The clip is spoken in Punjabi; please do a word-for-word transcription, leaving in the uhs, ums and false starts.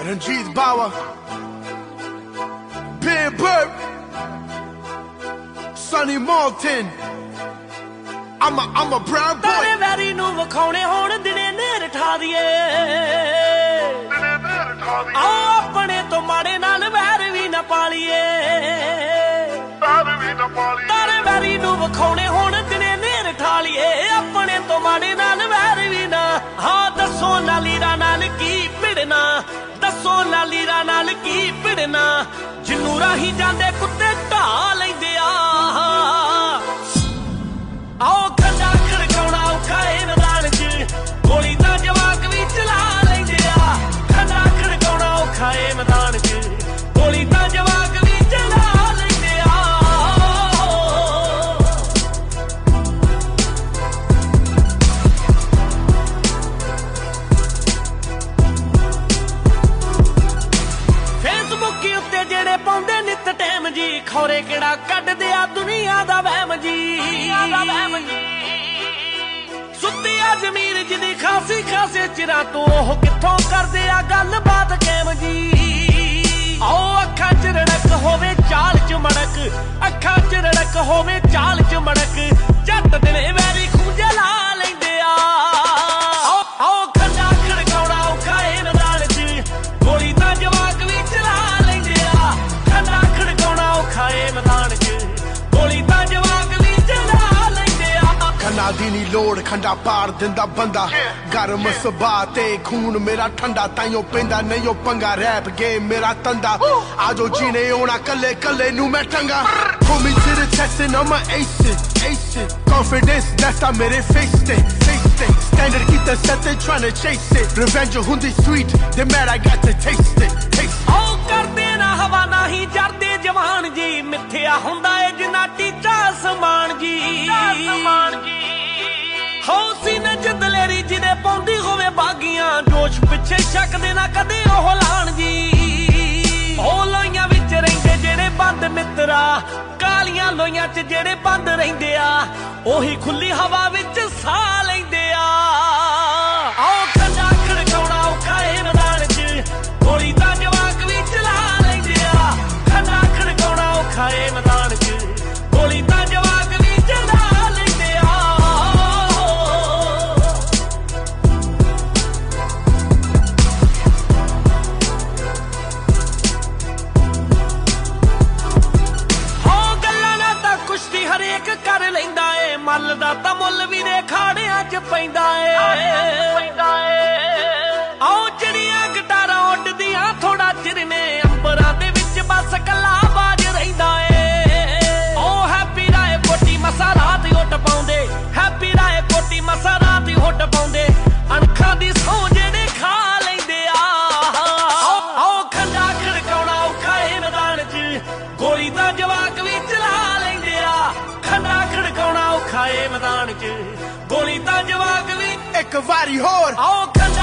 Ranjit Bawa, Ben Burke, Sonny Malton. I'm a, I'm a brown boy. ਤਾਰੇ ਵੈਰੀ ਨੂੰ ਵਿਖਾਉਣੇ ਹੋਣ ਦਿਨੇ ਨੇਰ ਠਾ ਦੀਏ ਆ ਆਪਣੇ ਤੋਂ ਮਾੜੇ ਨਾਲ ਵੈਰ ਵੀ ਨਾ ਪਾਲੀਏ ਤਾਰੇ ਵੈਰੀ ਨੂੰ ਵਿਖਾਉਣੇ ਹੋਣ ਦਿਨੇ ਨੇਰ ਠਾ ਲੀਏ ਆਪਣੇ ਤੋਂ ਮਾੜੇ ਨਾਲ ਵੈਰ ਵੀ ਨਾ ਹਾਂ ਦੱਸੋ ਨਾ ਲੀਰਾ ਨਾਲ ਕੀ ਭਿੜਨਾ ਦੱਸੋ ਨਾ ਲੀਰਾ ਨਾਲ ਕੀ ਭਿੜਨਾ ਜਿੰਨੂੰ ਰਾਹੀਂ ਜਾਂਦੇ ਕੁੱਤੇ ਢਾ ਲੈਂਦੇ ਆ ਆਓ ਖੰਡਾ ਖੜਕਾਉਣਾ ਔਖਾ ਏ ਮੈਦਾਨ 'ਚ ਗੋਲੀ ਤਾਂ ਜਵਾਕ ਵੀ ਚਲਾ ਲੈਂਦੇ ਆ ਖੰਡਾ ਖੜਕਾਉਣਾ ਔਖਾ ਏ ਮੈਦਾਨ 'ਚ ਗੋਲੀ ਤਾਂ ਜਵਾਕ ਵੀ ਚਲਾ ਲੈਂਦੇ ਆ ਫੇਸਬੁੱਕ ਉੱਤੇ ਜਿਹੜੇ ਪਾਉਂਦੇ ਨਿੱਤ ਟਾਈਮ ਜੀ ਖੌਰੇ ਕਿਹੜਾ ਕੱਢਦੇ ਆ ਦੁਨੀਆ ਦਾ ਵਹਿਮ ਜੀ ਸੁੱਤੀ ਆ ਜ਼ਮੀਰ ਜਿਹਦੀ ਖਾਸੀ ਖਾਸੇ ਚਿਰਾਂ ਤੋਂ ਉਹ ਕਿੱਥੋਂ ਕਰਦੇ ਆ ਗੱਲਬਾਤ ਕੈਮ ਜੀ ਆਓ ਅੱਖਾਂ 'ਚ ਰੜਕ ਹੋਵੇ ਚਾਲ 'ਚ ਮੜਕ ਅੱਖਾਂ 'ਚ ਰੜਕ ਹੋਵੇ ਚਾਲ 'ਚ ਮੜਕ ਜੱਟ ਦਿਨੇ ਵੈਰੀ ਖੂੰਜੇ ਲਾ ਲੈਂਦੇ ਆ ਆਓ ਖੰਡਾ ਖੜਕਾਉਣਾ ਔਖਾ ਏ ਮੈਦਾਨ 'ਚ ਗੋਲੀ ਤਾਂ ਜਵਾਕ ਵੀ ਚਲਾ ਲੈਂਦੇ ਆ ਖੰਡਾ ਖੜਕਾਉਣਾ ਔਖਾ ਏ ਮੈਦਾਨ 'ਚ ਗੋਲੀ ਤਾਂ ਜਵਾਕ ਵੀ ਚਲਾ ਲੈਂਦੇ ਆ ਖੰਡਾ ਦੀ ਨੀ ਲੋੜ ਖੰਡਾ ਪਾੜ ਦਿੰਦਾ ਬੰਦਾ ਗਰਮ ਸੁਭਾਅ ਤੇ ਖੂਨ ਮੇਰਾ ਠੰਡਾ ਤਾਈਓ ਪੈਂਦਾ ਨਹੀਂ ਉਹ ਪੰਗਾ ਰੈਪ ਗੇਮ ਮੇਰਾ ਤੰਦਾ ਆਜੋ ਜੀਨੇ ਆਉਣਾ ਕੱਲੇ ਕੱਲੇ ਨੂੰ ਮੈਂ ਟੰਗਾ Pull me to the chest and I'ma ace it, ace it Confidence that's ਆ ਮੇਰੇ face ਤੇ face ਤੇ Standard ਕੀਤਾ set they tryna chase it Revenge ਹੁੰਦੀ sweet they mad I got to taste it, taste it ਆਓ ਕਰਦੇ ਨਾ ਹਵਾ ਨਹੀਂ ਜਰਦੇ ਜਵਾਨ ਜੀ ਮਿੱਥਿਆ ਹੁੰਦਾ ਏ ਜਿੰਨਾ ਟੀਚਾ ਸਮਾਨ ਜੀ ਸਮਾਨ ਜੀ ਹੌਸੀ ਨੇ ਦਲੇਰੀ ਜਿਹਦੇ ਪਾਉਂਦੀ ਹੋਵੇ ਬਾਗੀਆਂ ਜੋਸ਼ ਪਿੱਛੇ ਛੱਕਦੇ ਨਾ ਕਦੇ ਉਹ ਲਾਣ ਜੀ ਉਹ ਲੋਈਆਂ ਵਿੱਚ ਰਹਿੰਦੇ ਜਿਹੜੇ ਬੰਦ ਮਿੱਤਰਾ ਕਾਲੀਆਂ ਲੋਈਆਂ 'ਚ ਜਿਹੜੇ ਬੰਦ ਰਹਿੰਦੇ ਆ ਉਹੀ ਖੁੱਲੀ ਹਵਾ ਵਿੱਚ ਸਾਹ ਲੈਂਦੇ ਆ ਆਓ ਖੰਡਾ ਖੜਕਾਉਣਾ ਔਖਾ ਏ ਮੈਦਾਨ 'ਚ ਗੋਲੀ ਤਾਂ ਜਵਾਕ ਵੀ ਚਲਾ ਲੈਂਦੇ ਆ ਖੰਡਾ ਖੜਕਾਉਣਾ ਔਖਾ ਏ ਮੈਦਾਨ 'ਚ ਗੋਲੀ ਤਾਂ ਜਵਾਕ ਵੀ ਚਲਾ ਲੈਂਦੇ ਆ ਹਰੇਕ ਕਰ ਲੈਂਦਾ ਏ ਮੱਲ ਦਾ ਤਾਂ ਮੁੱਲ ਵੀ ਦੇ ਖਾੜਿਆਂ 'ਚ ਪੈਂਦਾ ਏ ਆਓ ਚਿੜੀਆਂ ਗਟਾਰਾਂ ਉੱਡਦੀਆਂ ਥੋੜਾ ਚਿਰ ਨੇ ਅੰਬਰਾਂ ਦੇ ਵਿੱਚ ਬਸ ਕੱਲਾ ਬਾਜ ਰਹਿੰਦਾ ਏ ਓ ਹੈਪੀ ਰਾਏ ਕੋਟੀ ਮਸਾ ਰਾਤ ਉੱਡ ਪਾਉਂਦੇ ਹੈਪੀ ਰਾਏ ਕੋਟੀ ਮਸਾ ਰਾਤ ਉੱਡ ਪਾਉਂਦੇ ਅਣਖਾਂ ਦੀ ਸੌਂ ਜਿਹੜੇ ਖਾ ਲੈਂਦੇ ਆ ਆਓ ਖੰਡਾ ਖੜਕਾਉਣਾ ਔਖਾ ਏ ਮੈਦਾਨ 'ਚ ਗੋਲੀ ਤਾਂ ਜਵਾਕ ਵੀ ਚਲਾ ਲੈਂਦੇ ਆ ਖੰਡਾ ਖੜਕਾਉਣਾ ਔਖਾ ਏ ਮੈਦਾਨ 'ਚ ਗੋਲੀ ਤਾਂ ਜਵਾਕ ਵੀ ਇੱਕ ਵਾਰੀ ਹੋਰ ਆਓ